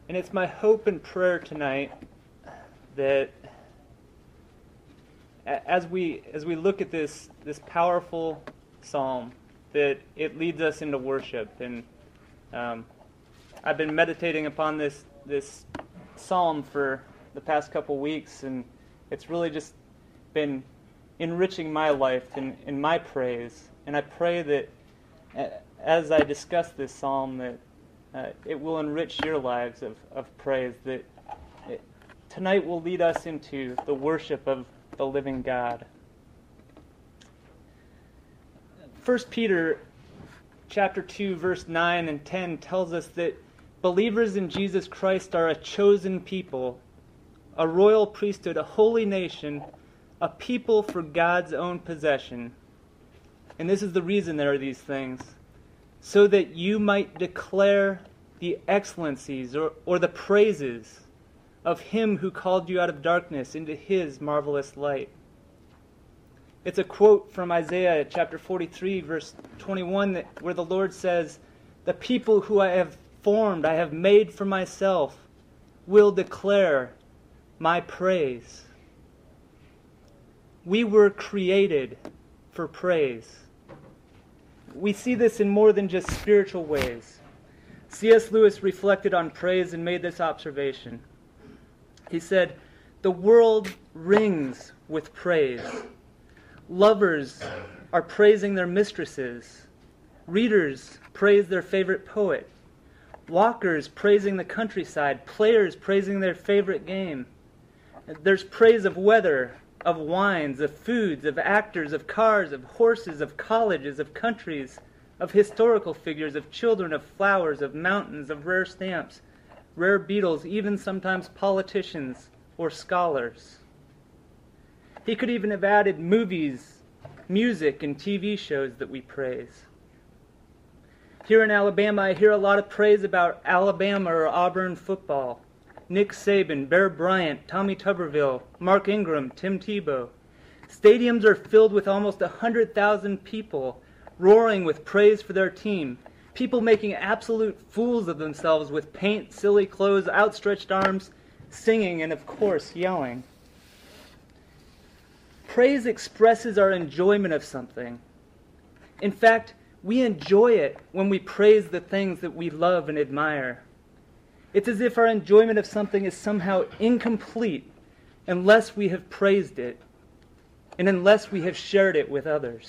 And it's my hope and prayer tonight that as we look at this powerful psalm, that it leads us into worship. And I've been meditating upon this psalm for the past couple weeks, and it's really just been enriching my life in my praise. And I pray that as I discuss this psalm, that it will enrich your lives of praise, that tonight will lead us into the worship of the living God. 1 Peter chapter 2, verse 9 and 10 tells us that believers in Jesus Christ are a chosen people, a royal priesthood, a holy nation, a people for God's own possession. And this is the reason there are these things, so that you might declare the excellencies or the praises of Him who called you out of darkness into His marvelous light. It's a quote from Isaiah chapter 43, verse 21, where the Lord says, "The people who I have formed, I have made for myself, will declare my praise." We were created for praise. We see this in more than just spiritual ways. C.S. Lewis reflected on praise and made this observation. He said, "The world rings with praise. Lovers are praising their mistresses. Readers praise their favorite poet. Walkers praising the countryside. Players praising their favorite game. There's praise of weather, of wines, of foods, of actors, of cars, of horses, of colleges, of countries, of historical figures, of children, of flowers, of mountains, of rare stamps, rare beetles, even sometimes politicians or scholars." He could even have added movies, music, and TV shows that we praise. Here in Alabama, I hear a lot of praise about Alabama or Auburn football. Nick Saban, Bear Bryant, Tommy Tuberville, Mark Ingram, Tim Tebow. Stadiums are filled with almost 100,000 people roaring with praise for their team. People making absolute fools of themselves with paint, silly clothes, outstretched arms, singing, and of course, yelling. Praise expresses our enjoyment of something. In fact, we enjoy it when we praise the things that we love and admire. It's as if our enjoyment of something is somehow incomplete unless we have praised it and unless we have shared it with others.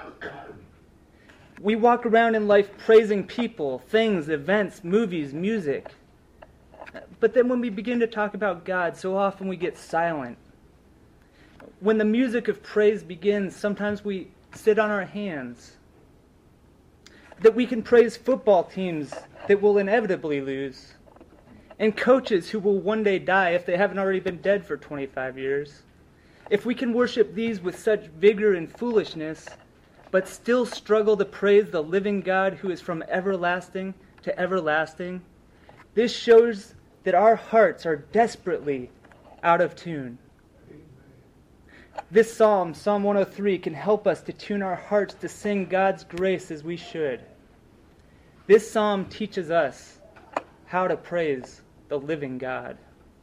We walk around in life praising people, things, events, movies, music. But then when we begin to talk about God, so often we get silent. When the music of praise begins, sometimes we sit on our hands. That we can praise football teams that will inevitably lose, and coaches who will one day die if they haven't already been dead for 25 years. If we can worship these with such vigor and foolishness, but still struggle to praise the living God who is from everlasting to everlasting, this shows that our hearts are desperately out of tune. This psalm, Psalm 103, can help us to tune our hearts to sing God's grace as we should. This psalm teaches us how to praise the living God.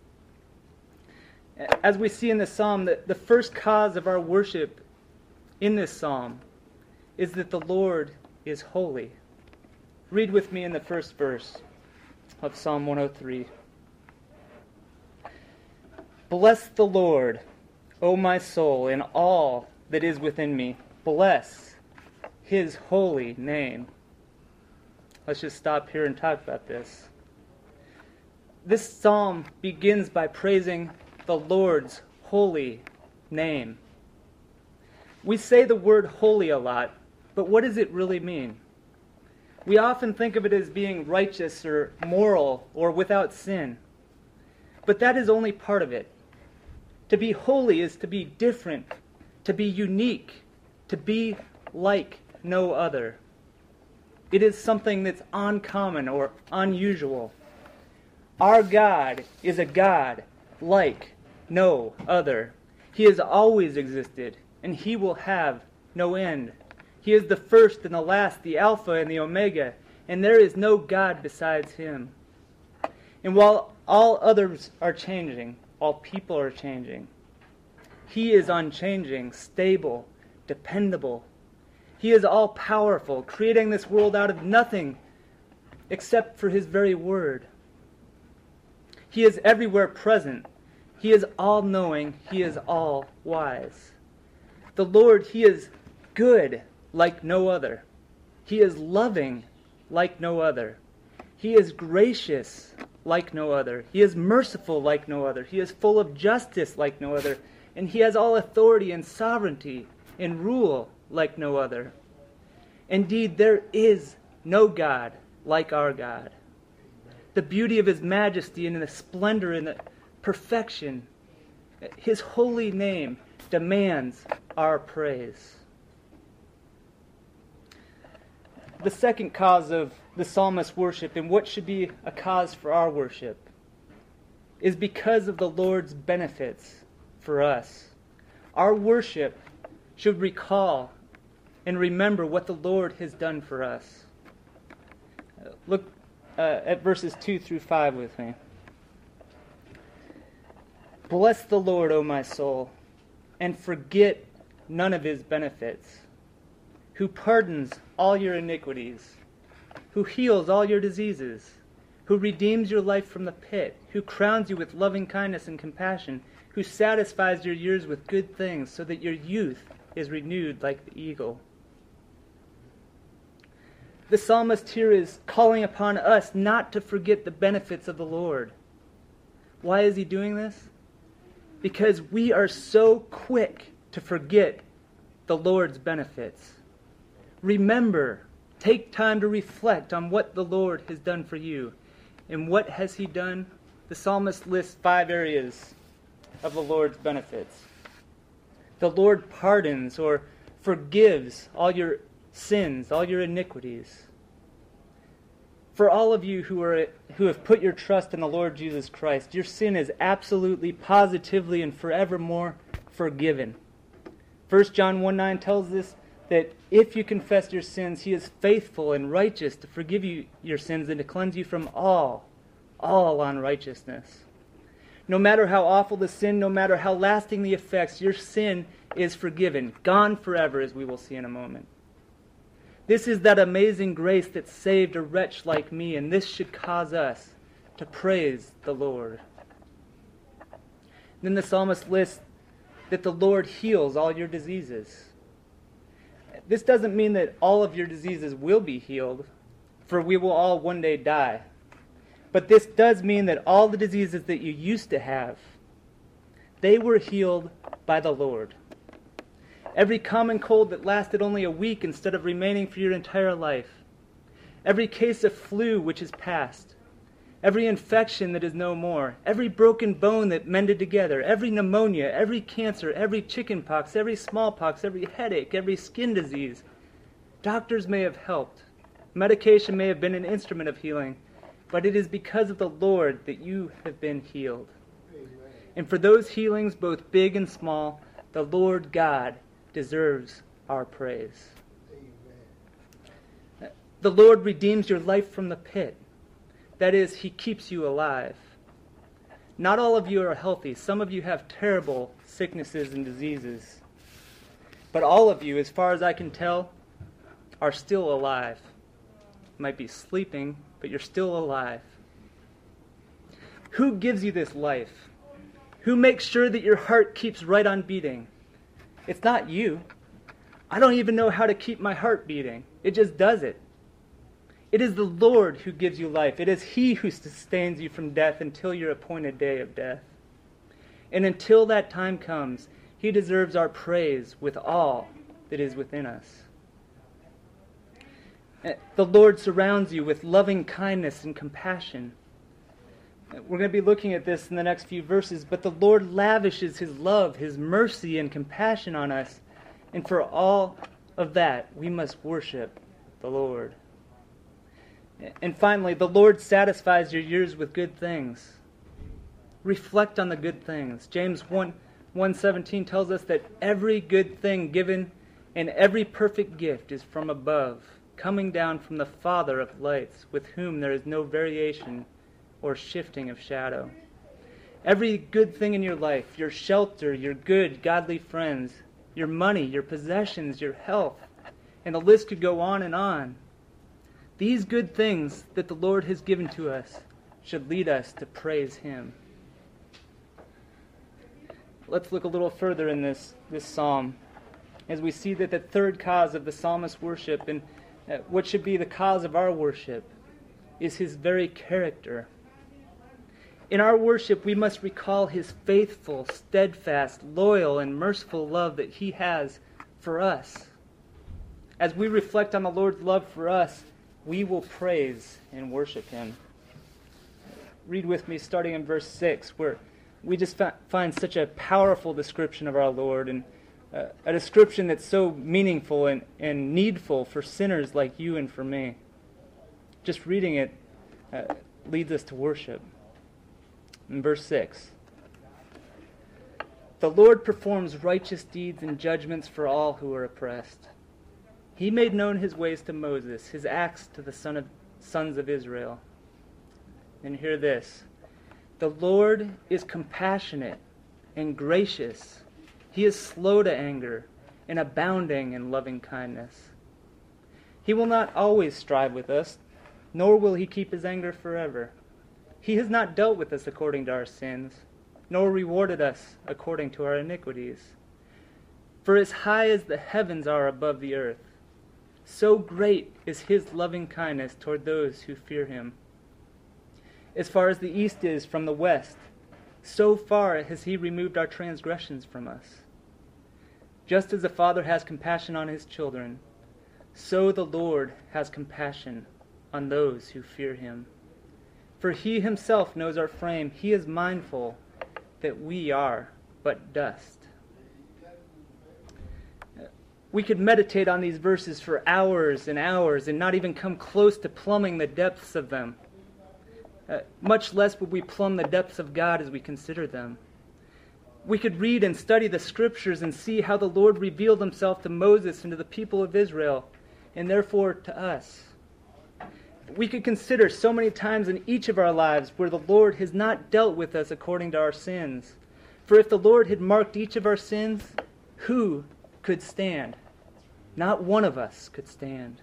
As we see in the psalm, the first cause of our worship in this psalm is that the Lord is holy. Read with me in the first verse of Psalm 103. "Bless the Lord, O my soul, and all that is within me. Bless His holy name." Let's just stop here and talk about this. This psalm begins by praising the Lord's holy name. We say the word holy a lot, but what does it really mean? We often think of it as being righteous or moral or without sin. But that is only part of it. To be holy is to be different, to be unique, to be like no other. It is something that's uncommon or unusual. Our God is a God like no other. He has always existed, and He will have no end. He is the first and the last, the Alpha and the Omega, and there is no God besides Him. And while all others are changing, all people are changing, he is unchanging, stable, dependable. He is all-powerful, creating this world out of nothing except for his very word. He is everywhere present. He is all-knowing. He is all-wise. The Lord, he is good like no other. He is loving like no other. He is gracious like no other. He is merciful like no other. He is full of justice like no other. And he has all authority and sovereignty and rule like no other. Indeed, there is no God like our God. The beauty of his majesty and the splendor and the perfection, his holy name demands our praise. The second cause of the psalmist's worship, and what should be a cause for our worship, is because of the Lord's benefits for us. Our worship should recall and remember what the Lord has done for us. Look at verses 2 through 5 with me. Bless the Lord, O my soul, and forget none of his benefits, who pardons all your iniquities, who heals all your diseases, who redeems your life from the pit, who crowns you with loving kindness and compassion, who satisfies your years with good things, so that your youth is renewed like the eagle. The psalmist here is calling upon us not to forget the benefits of the Lord. Why is he doing this? Because we are so quick to forget the Lord's benefits. Remember, take time to reflect on what the Lord has done for you. And what has he done? The psalmist lists 5 areas of the Lord's benefits. The Lord pardons or forgives all your sins, all your iniquities. For all of you who have put your trust in the Lord Jesus Christ, your sin is absolutely, positively, and forevermore forgiven. 1 John 1:9 tells us that if you confess your sins, he is faithful and righteous to forgive you your sins and to cleanse you from all unrighteousness. No matter how awful the sin, no matter how lasting the effects, your sin is forgiven, gone forever, as we will see in a moment. This is that amazing grace that saved a wretch like me, and this should cause us to praise the Lord. Then the psalmist lists that the Lord heals all your diseases. This doesn't mean that all of your diseases will be healed, for we will all one day die. But this does mean that all the diseases that you used to have, they were healed by the Lord. Every common cold that lasted only a week instead of remaining for your entire life. Every case of flu which is past. Every infection that is no more. Every broken bone that mended together. Every pneumonia, every cancer, every chickenpox, every smallpox, every headache, every skin disease. Doctors may have helped. Medication may have been an instrument of healing. But it is because of the Lord that you have been healed. Amen. And for those healings, both big and small, the Lord God deserves our praise. Amen. The Lord redeems your life from the pit. That is, he keeps you alive. Not all of you are healthy. Some of you have terrible sicknesses and diseases. But all of you, as far as I can tell, are still alive. You might be sleeping, but you're still alive. Who gives you this life? Who makes sure that your heart keeps right on beating? It's not you. I don't even know how to keep my heart beating. It just does it. It is the Lord who gives you life. It is he who sustains you from death until your appointed day of death. And until that time comes, he deserves our praise with all that is within us. The Lord surrounds you with loving kindness and compassion. We're going to be looking at this in the next few verses, but the Lord lavishes his love, his mercy, and compassion on us. And for all of that, we must worship the Lord. And finally, the Lord satisfies your years with good things. Reflect on the good things. James 1:17 tells us that every good thing given and every perfect gift is from above, coming down from the Father of lights, with whom there is no variation or shifting of shadow. Every good thing in your life, your shelter, your good, godly friends, your money, your possessions, your health, and the list could go on and on. These good things that the Lord has given to us should lead us to praise Him. Let's look a little further in this psalm as we see that the third cause of the psalmist's worship and what should be the cause of our worship is his very character. In our worship, we must recall his faithful, steadfast, loyal, and merciful love that he has for us. As we reflect on the Lord's love for us, we will praise and worship him. Read with me starting in verse 6, where we just find such a powerful description of our Lord, and a description that's so meaningful and needful for sinners like you and for me. Just reading it leads us to worship. In verse 6, the Lord performs righteous deeds and judgments for all who are oppressed. He made known his ways to Moses, his acts to the sons of Israel. And hear this, the Lord is compassionate and gracious. He is slow to anger and abounding in loving kindness. He will not always strive with us, nor will he keep his anger forever. He has not dealt with us according to our sins, nor rewarded us according to our iniquities. For as high as the heavens are above the earth, so great is his loving kindness toward those who fear him. As far as the east is from the west, so far has he removed our transgressions from us. Just as a father has compassion on his children, so the Lord has compassion on those who fear him. For he himself knows our frame. He is mindful that we are but dust. We could meditate on these verses for hours and hours and not even come close to plumbing the depths of them. Much less would we plumb the depths of God as we consider them. We could read and study the scriptures and see how the Lord revealed himself to Moses and to the people of Israel, and therefore to us. We could consider so many times in each of our lives where the Lord has not dealt with us according to our sins. For if the Lord had marked each of our sins, who could stand? Not one of us could stand.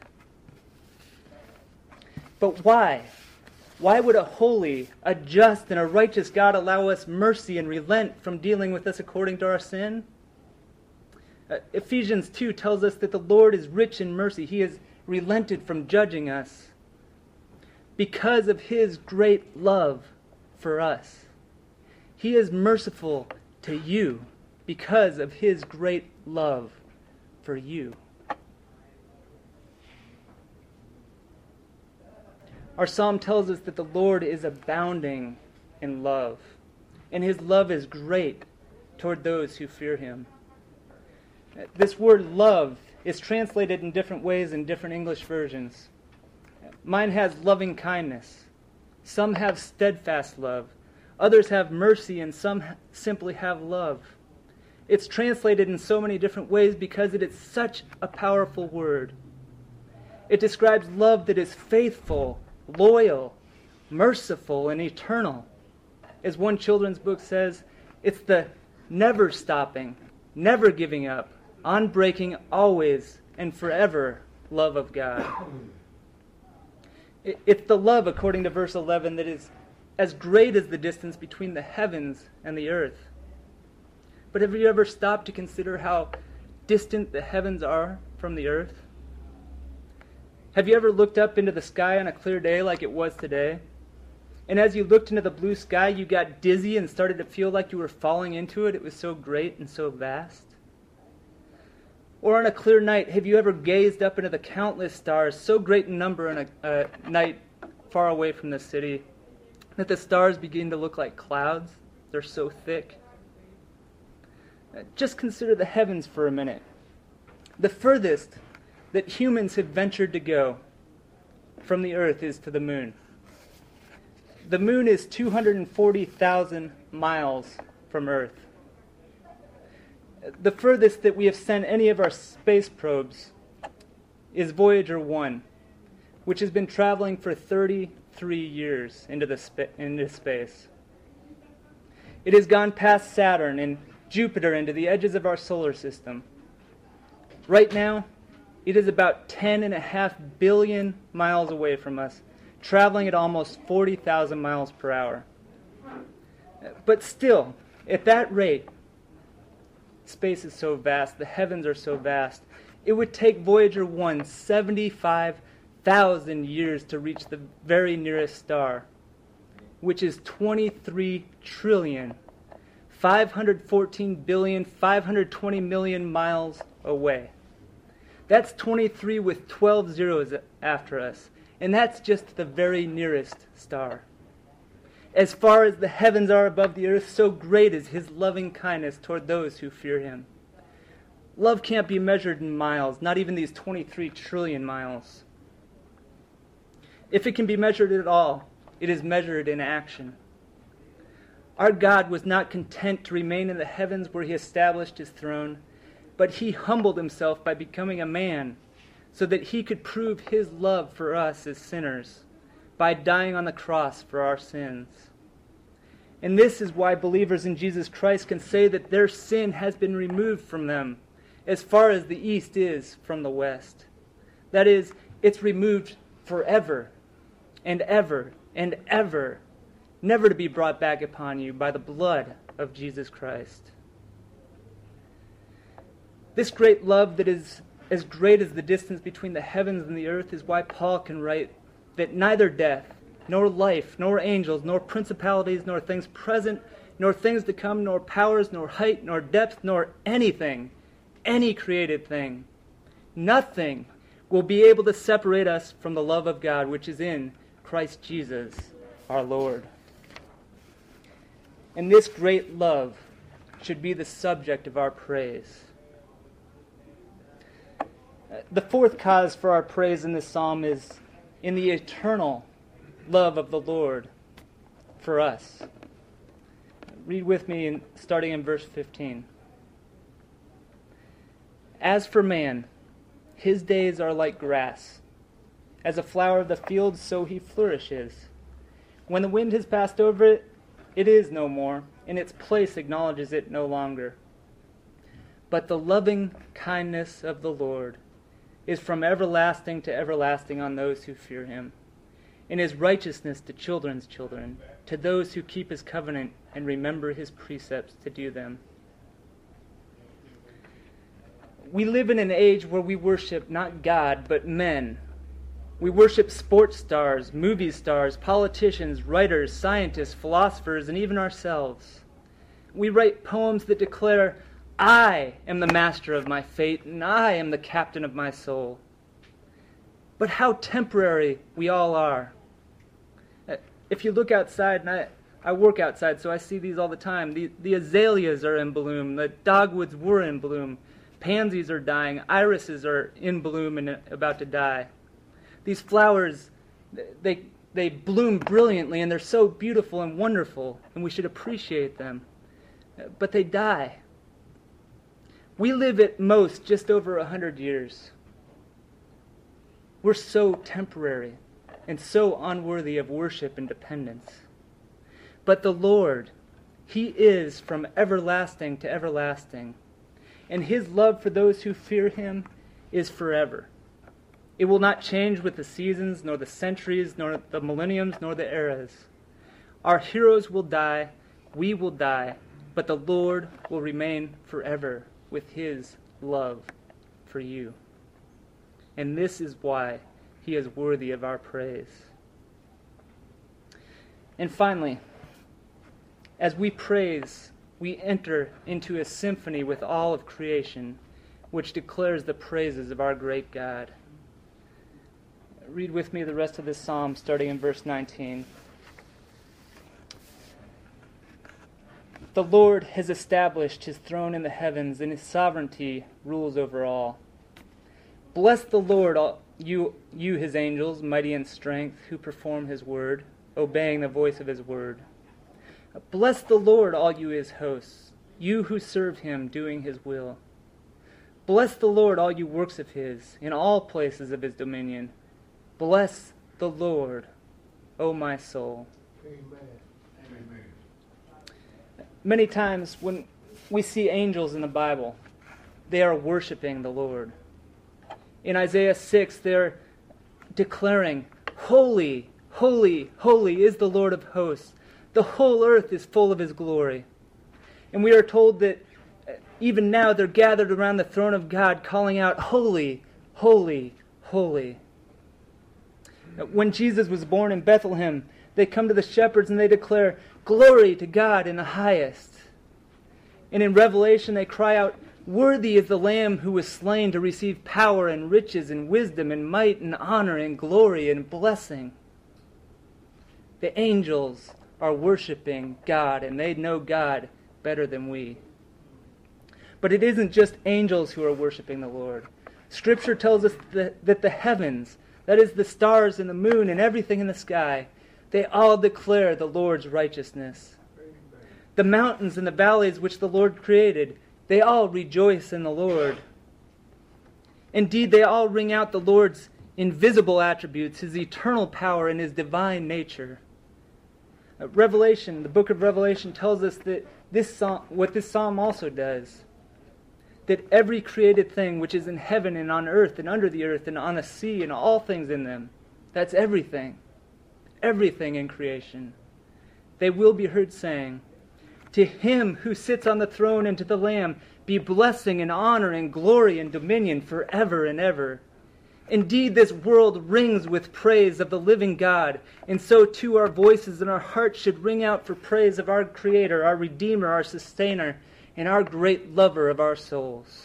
But why? Why would a holy, a just, and a righteous God allow us mercy and relent from dealing with us according to our sin? Ephesians 2 tells us that the Lord is rich in mercy. He has relented from judging us because of his great love for us. He is merciful to you because of his great love for you. Our psalm tells us that the Lord is abounding in love, and his love is great toward those who fear him. This word love is translated in different ways in different English versions. Mine has loving kindness. Some have steadfast love. Others have mercy, and some simply have love. It's translated in so many different ways because it is such a powerful word. It describes love that is faithful, loyal, merciful, and eternal. As one children's book says, it's the never stopping, never giving up, unbreaking, always and forever love of God. It's the love, according to verse 11, that is as great as the distance between the heavens and the earth. But have you ever stopped to consider how distant the heavens are from the earth? Have you ever looked up into the sky on a clear day like it was today? And as you looked into the blue sky, you got dizzy and started to feel like you were falling into it. It was so great and so vast. Or on a clear night, have you ever gazed up into the countless stars, so great in number on a night far away from the city, that the stars begin to look like clouds? They're so thick. Just consider the heavens for a minute. The furthest that humans have ventured to go from the earth is to the moon. The moon is 240,000 miles from Earth. The furthest that we have sent any of our space probes is Voyager 1, which has been traveling for 33 23 years into space. It has gone past Saturn and Jupiter into the edges of our solar system. Right now, it is about 10.5 billion miles away from us, traveling at almost 40,000 miles per hour. But still, at that rate, space is so vast, the heavens are so vast, it would take Voyager 1 75,000 years to reach the very nearest star, which is 23 trillion, 514 billion, 520 million miles away. That's 23 with 12 zeros after us, and that's just the very nearest star. As far as the heavens are above the earth, so great is his loving kindness toward those who fear him. Love can't be measured in miles, not even these 23 trillion miles. If it can be measured at all, it is measured in action. Our God was not content to remain in the heavens where he established his throne, but he humbled himself by becoming a man so that he could prove his love for us as sinners by dying on the cross for our sins. And this is why believers in Jesus Christ can say that their sin has been removed from them as far as the east is from the west. That is, it's removed forever and ever and ever, never to be brought back upon you by the blood of Jesus Christ. This great love that is as great as the distance between the heavens and the earth is why Paul can write that neither death, nor life, nor angels, nor principalities, nor things present, nor things to come, nor powers, nor height, nor depth, nor anything, any created thing, nothing will be able to separate us from the love of God which is in Christ Jesus our Lord. And this great love should be the subject of our praise. The fourth cause for our praise in this psalm is in the eternal love of the Lord for us. Read with me starting in verse 15. As for man, his days are like grass. As a flower of the field, so he flourishes. When the wind has passed over it, it is no more, and its place acknowledges it no longer. But the loving kindness of the Lord is from everlasting to everlasting on those who fear him, and his righteousness to children's children, to those who keep his covenant and remember his precepts to do them. We live in an age where we worship not God, but men. We worship sports stars, movie stars, politicians, writers, scientists, philosophers, and even ourselves. We write poems that declare, I am the master of my fate, and I am the captain of my soul. But how temporary we all are. If you look outside, and I work outside, so I see these all the time. The azaleas are in bloom. The dogwoods were in bloom. Pansies are dying. Irises are in bloom and about to die. These flowers, they bloom brilliantly, and they're so beautiful and wonderful, and we should appreciate them. But they die. We live at most just over 100 years. We're so temporary and so unworthy of worship and dependence. But the Lord, he is from everlasting to everlasting, and his love for those who fear him is forever. It will not change with the seasons, nor the centuries, nor the millenniums, nor the eras. Our heroes will die, we will die, but the Lord will remain forever with his love for you. And this is why he is worthy of our praise. And finally, as we praise, we enter into a symphony with all of creation, which declares the praises of our great God. Read with me the rest of this psalm, starting in verse 19. The Lord has established his throne in the heavens, and his sovereignty rules over all. Bless the Lord, all you his angels, mighty in strength, who perform his word, obeying the voice of his word. Bless the Lord, all you his hosts, you who serve him, doing his will. Bless the Lord, all you works of his, in all places of his dominion. Bless the Lord, O my soul. Amen. Amen. Many times when we see angels in the Bible, they are worshiping the Lord. In Isaiah 6, they're declaring, Holy, holy, holy is the Lord of hosts. The whole earth is full of his glory. And we are told that even now they're gathered around the throne of God calling out, Holy, holy, holy. When Jesus was born in Bethlehem, they come to the shepherds and they declare, Glory to God in the highest. And in Revelation they cry out, Worthy is the Lamb who was slain to receive power and riches and wisdom and might and honor and glory and blessing. The angels are worshiping God, and they know God better than we. But it isn't just angels who are worshiping the Lord. Scripture tells us that the heavens, that is the stars and the moon and everything in the sky, they all declare the Lord's righteousness. The mountains and the valleys which the Lord created, they all rejoice in the Lord. Indeed, they all ring out the Lord's invisible attributes, his eternal power and his divine nature. Revelation, the book of Revelation tells us that what this psalm also does. That every created thing which is in heaven and on earth and under the earth and on the sea and all things in them, that's everything. Everything in creation. They will be heard saying, To him who sits on the throne and to the Lamb be blessing and honor and glory and dominion forever and ever. Indeed, this world rings with praise of the living God, and so too our voices and our hearts should ring out for praise of our Creator, our Redeemer, our Sustainer, and our great lover of our souls.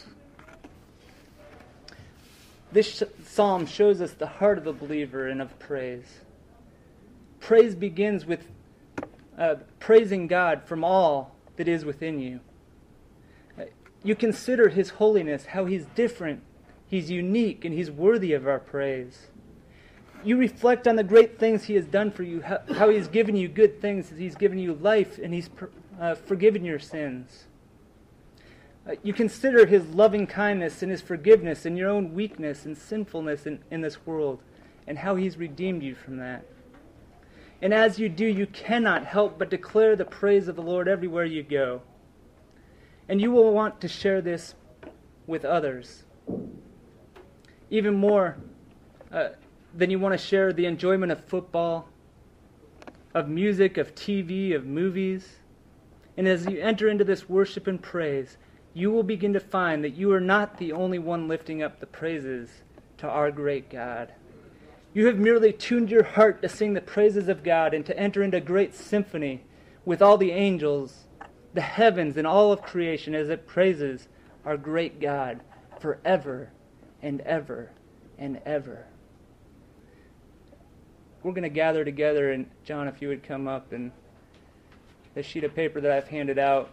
This psalm shows us the heart of the believer and of praise. Praise begins with praising God from all that is within you. You consider his holiness, how he's different, he's unique, and he's worthy of our praise. You reflect on the great things he has done for you, how he's given you good things, he's given you life, and he's forgiven your sins. You consider his loving kindness and his forgiveness and your own weakness and sinfulness in this world, and how he's redeemed you from that. And as you do, you cannot help but declare the praise of the Lord everywhere you go. And you will want to share this with others. Even more than you want to share the enjoyment of football, of music, of TV, of movies. And as you enter into this worship and praise, you will begin to find that you are not the only one lifting up the praises to our great God. You have merely tuned your heart to sing the praises of God and to enter into a great symphony with all the angels, the heavens, and all of creation as it praises our great God forever and ever and ever. We're going to gather together, and John, if you would come up, and the sheet of paper that I've handed out,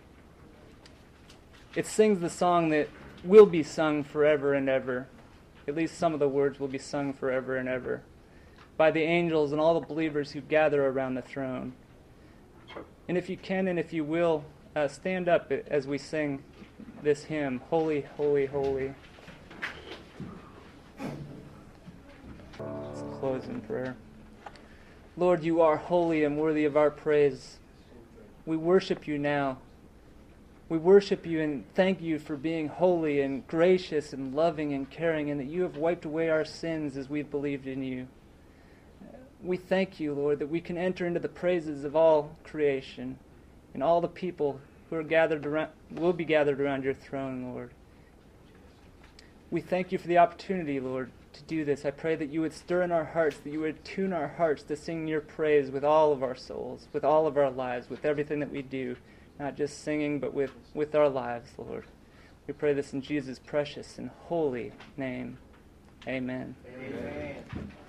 it sings the song that will be sung forever and ever. At least some of the words will be sung forever and ever by the angels and all the believers who gather around the throne. And if you can and if you will, stand up as we sing this hymn, Holy, Holy, Holy. Let's close in prayer. Lord, you are holy and worthy of our praise. We worship you now. We worship you and thank you for being holy and gracious and loving and caring, and that you have wiped away our sins as we've believed in you. We thank you, Lord, that we can enter into the praises of all creation and all the people who are gathered around, will be gathered around your throne, Lord. We thank you for the opportunity, Lord, to do this. I pray that you would stir in our hearts, that you would tune our hearts to sing your praise with all of our souls, with all of our lives, with everything that we do. Not just singing, but with our lives, Lord. We pray this in Jesus' precious and holy name. Amen. Amen.